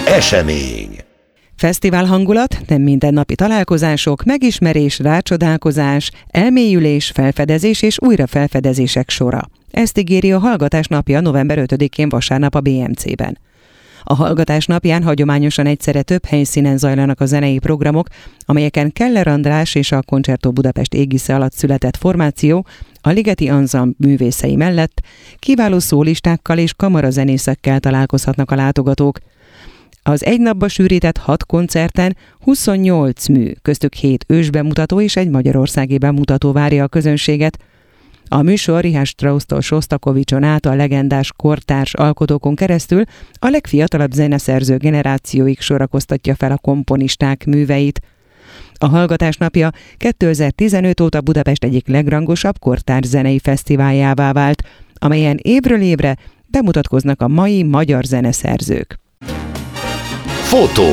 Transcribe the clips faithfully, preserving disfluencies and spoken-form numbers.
Esemény. Fesztivál hangulat, nem mindennapi találkozások, megismerés, rácsodálkozás, elmélyülés, felfedezés és újra felfedezések sora. Ezt ígéri a Hallgatás napja november ötödikén vasárnap a bé em cében. A Hallgatás napján hagyományosan egyszerre több helyszínen zajlanak a zenei programok, amelyeken Keller András és a Concerto Budapest égisze alatt született formáció a Ligeti Ensemble művészei mellett kiváló szólistákkal és kamarazenészekkel találkozhatnak a látogatók. Az egy napba sűrített hat koncerten huszonnyolc mű, köztük hét ősbemutató és egy magyarországi bemutató várja a közönséget. A műsor Richard Strauss-tól Sostakovicson át a legendás kortárs alkotókon keresztül a legfiatalabb zeneszerző generációig sorakoztatja fel a komponisták műveit. A Hallgatás napja kétezer-tizenöt óta Budapest egyik legrangosabb kortárs zenei fesztiváljává vált, amelyen évről évre bemutatkoznak a mai magyar zeneszerzők. Fotó.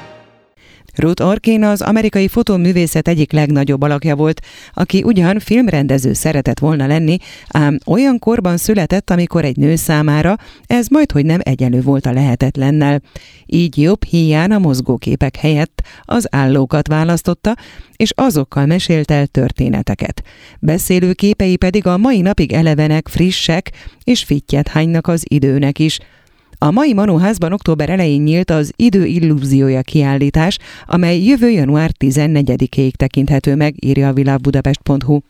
Ruth Orkin az amerikai fotóművészet egyik legnagyobb alakja volt, aki ugyan filmrendező szeretett volna lenni, ám olyan korban született, amikor egy nő számára ez majdhogy nem egyenlő volt a lehetetlennel. Így jobb híján a mozgóképek helyett az állókat választotta, és azokkal mesélt el történeteket. Beszélő képei pedig a mai napig elevenek, frissek, és fittyet hánynak az időnek is. A mai Manóházban október elején nyílt az Idő illúziója kiállítás, amely jövő január tizennegyedikéig tekinthető meg, írja a világbudapest pont hu.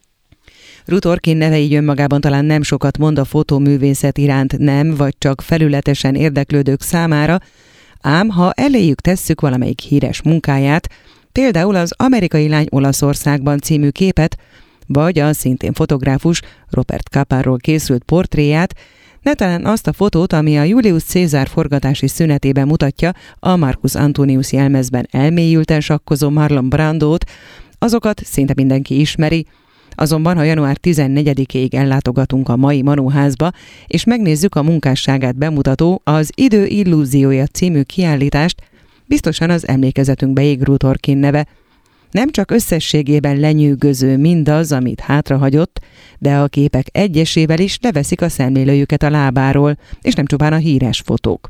Ruth Orkin neve így önmagában talán nem sokat mond a fotóművészet iránt nem, vagy csak felületesen érdeklődők számára, ám ha eléjük tesszük valamelyik híres munkáját, például az Amerikai lány Olaszországban című képet, vagy a szintén fotográfus Robert Caparról készült portréját, ne talán azt a fotót, ami a Julius Cézár forgatási szünetében mutatja a Marcus Antonius jelmezben elmélyülten sakkozó Marlon Brandót, azokat szinte mindenki ismeri, azonban ha január tizennegyedikéig ellátogatunk a mai Manóházba, és megnézzük a munkásságát bemutató az Idő illúziója című kiállítást, biztosan az emlékezetünkbe ég Ruth Orkin neve. Nem csak összességében lenyűgöző mindaz, amit hátrahagyott, de a képek egyesével is leveszik a szemlélőjüket a lábáról, és nem csupán a híres fotók.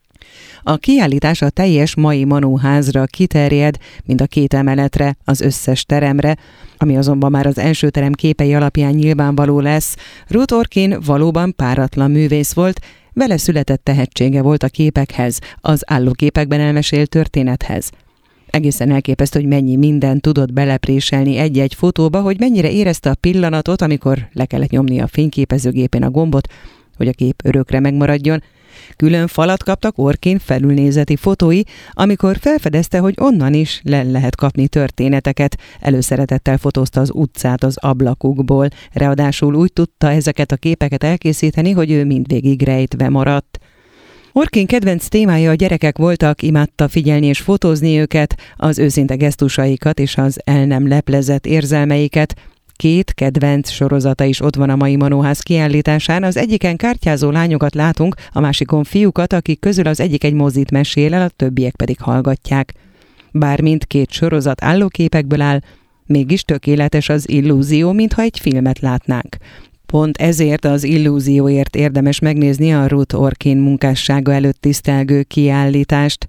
A kiállítás a teljes mai Manóházra kiterjed, mint a két emeletre, az összes teremre, ami azonban már az első terem képei alapján nyilvánvaló lesz. Ruth Orkin valóban páratlan művész volt, vele született tehetsége volt a képekhez, az állóképekben elmesélt történethez. Egészen elképesztő, hogy mennyi mindent tudott belepréselni egy-egy fotóba, hogy mennyire érezte a pillanatot, amikor le kellett nyomni a fényképezőgépén a gombot, hogy a kép örökre megmaradjon. Külön falat kaptak Orkin felülnézeti fotói, amikor felfedezte, hogy onnan is le lehet kapni történeteket. Előszeretettel fotózta az utcát az ablakukból, ráadásul úgy tudta ezeket a képeket elkészíteni, hogy ő mindvégig rejtve maradt. Orkin kedvenc témája a gyerekek voltak, imádta figyelni és fotózni őket, az őszinte gesztusaikat és az el nem leplezett érzelmeiket. Két kedvenc sorozata is ott van a mai Manóház kiállításán, az egyiken kártyázó lányokat látunk, a másikon fiúkat, akik közül az egyik egy mozit mesél el, a többiek pedig hallgatják. Bár mindkét sorozat állóképekből áll, mégis tökéletes az illúzió, mintha egy filmet látnánk. Pont ezért az illúzióért érdemes megnézni a Ruth Orkin munkássága előtt tisztelgő kiállítást.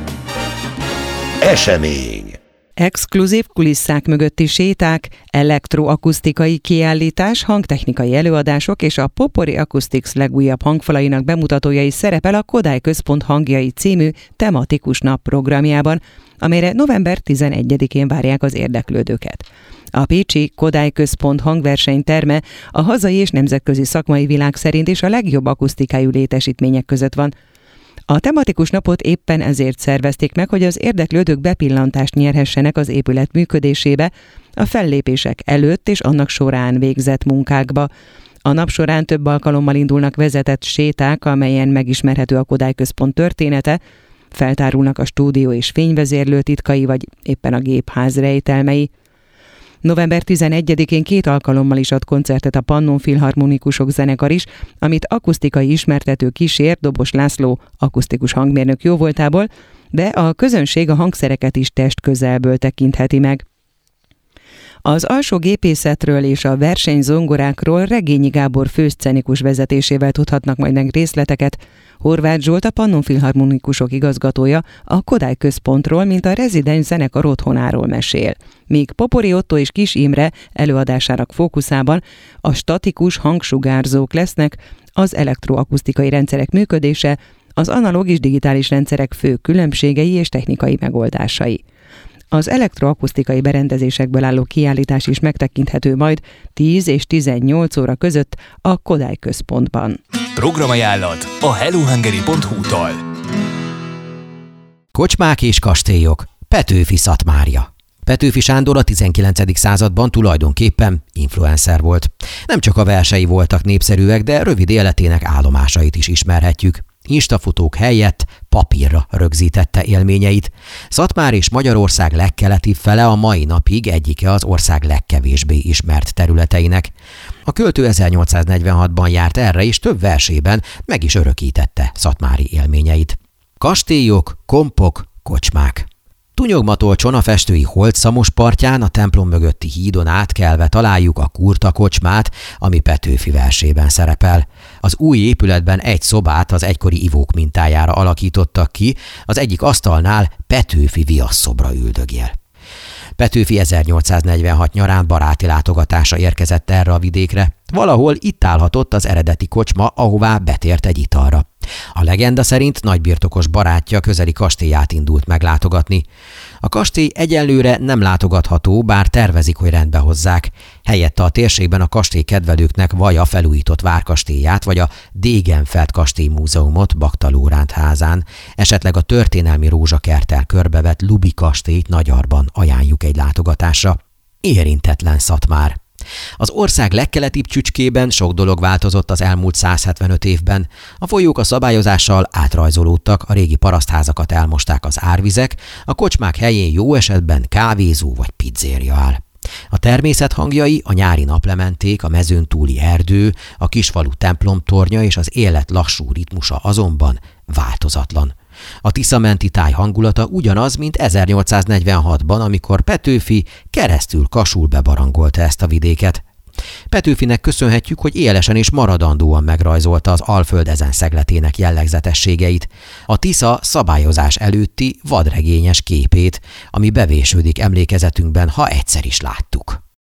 Esemény. Exkluzív kulisszák mögötti séták, elektroakusztikai kiállítás, hangtechnikai előadások és a Popori Acoustics legújabb hangfalainak bemutatójai szerepel a Kodály Központ hangjai című tematikus nap programjában, amelyre november tizenegyedikén várják az érdeklődőket. A pécsi Kodály Központ hangversenyterme a hazai és nemzetközi szakmai világ szerint is a legjobb akusztikájú létesítmények között van. A tematikus napot éppen ezért szervezték meg, hogy az érdeklődők bepillantást nyerhessenek az épület működésébe, a fellépések előtt és annak során végzett munkákba. A nap során több alkalommal indulnak vezetett séták, amelyen megismerhető a Kodály Központ története, feltárulnak a stúdió és fényvezérlő titkai, vagy éppen a gépház rejtelmei. november tizenegyedikén két alkalommal is ad koncertet a Pannon Filharmonikusok zenekar is, amit akusztikai ismertető kísér Dobos László akusztikus hangmérnök jóvoltából, de a közönség a hangszereket is testközelből tekintheti meg. Az alsó gépészetről és a versenyzongorákról Regényi Gábor főszcenikus vezetésével tudhatnak majd meg részleteket. Horváth Zsolt, a Pannon Filharmonikusok igazgatója, a Kodály Központról, mint a rezidens zenekar otthonáról mesél. Míg Popori Otto és Kis Imre előadásának fókuszában a statikus hangsugárzók lesznek, az elektroakusztikai rendszerek működése, az analóg és digitális rendszerek fő különbségei és technikai megoldásai. Az elektroakusztikai berendezésekből álló kiállítás is megtekinthető majd tíz és tizennyolc óra között a Kodály Központban. Programajánlat a hellohungary pont hu-tól. Kocsmák és kastélyok. Petőfi Szatmárja. Petőfi Sándor a tizenkilencedik században tulajdonképpen influencer volt. Nem csak a versei voltak népszerűek, de rövid életének állomásait is ismerhetjük. Instafotók helyett papírra rögzítette élményeit. Szatmár és Magyarország legkeletibb fele a mai napig egyike az ország legkevésbé ismert területeinek. A költő ezernyolcszáznegyvenhatban járt erre, és több versében meg is örökítette szatmári élményeit. Kastélyok, kompok, kocsmák. Tunyogmatolcson a festői Holt-Szamos partján, a templom mögötti hídon átkelve találjuk a Kurta kocsmát, ami Petőfi versében szerepel. Az új épületben egy szobát az egykori ivók mintájára alakítottak ki, az egyik asztalnál Petőfi viaszszobra üldögél. Petőfi ezernyolcszáznegyvenhat nyarán baráti látogatásra érkezett erre a vidékre. Valahol itt állhatott az eredeti kocsma, ahová betért egy italra. A legenda szerint nagybirtokos barátja közeli kastélyát indult meglátogatni. A kastély egyelőre nem látogatható, bár tervezik, hogy rendbe hozzák. Helyette a térségben a kastély kedvelőknek vagy a felújított várkastélyát, vagy a Degenfeld kastély múzeumot Bakta Lóránt házán, esetleg a történelmi rózsakerttel körbevett Lubi kastélyt Nagyarban ajánljuk egy látogatásra. Érintetlen Szatmár. Az ország legkeletibb csücskében sok dolog változott az elmúlt százhetvenöt évben. A folyók a szabályozással átrajzolódtak, a régi parasztházakat elmosták az árvizek, a kocsmák helyén jó esetben kávézó vagy pizzéria áll. A természet hangjai, a nyári naplementék, a mezőn túli erdő, a kisfalu templomtornya és az élet lassú ritmusa azonban változatlan. A Tisza-menti táj hangulata ugyanaz, mint ezernyolcszáznegyvenhatban, amikor Petőfi keresztül Kasul bebarangolta ezt a vidéket. Petőfinek köszönhetjük, hogy élesen és maradandóan megrajzolta az Alföld ezen szegletének jellegzetességeit, a Tisza szabályozás előtti vadregényes képét, ami bevésődik emlékezetünkben, ha egyszer is láttuk.